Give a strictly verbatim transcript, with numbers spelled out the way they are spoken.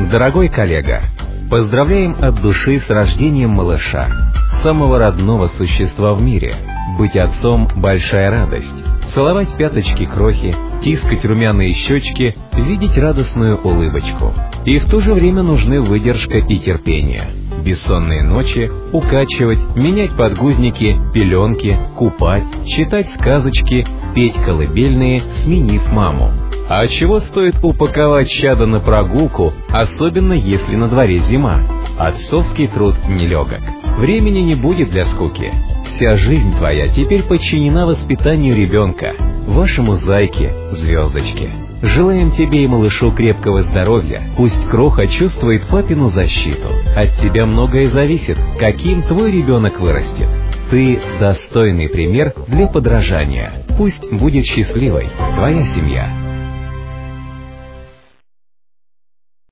Дорогой коллега, поздравляем от души с рождением малыша, самого родного существа в мире. Быть отцом – большая радость. Целовать пяточки крохи, тискать румяные щечки, видеть радостную улыбочку. И в то же время нужны выдержка и терпение. Бессонные ночи, укачивать, менять подгузники, пеленки, купать, читать сказочки, петь колыбельные, сменив маму. А чего стоит упаковать чадо на прогулку, особенно если на дворе зима? Отцовский труд нелегок. Времени не будет для скуки. Вся жизнь твоя теперь подчинена воспитанию ребенка, вашему зайке, звездочке. Желаем тебе и малышу крепкого здоровья. Пусть кроха чувствует папину защиту. От тебя многое зависит, каким твой ребенок вырастет. Ты достойный пример для подражания. Пусть будет счастливой твоя семья.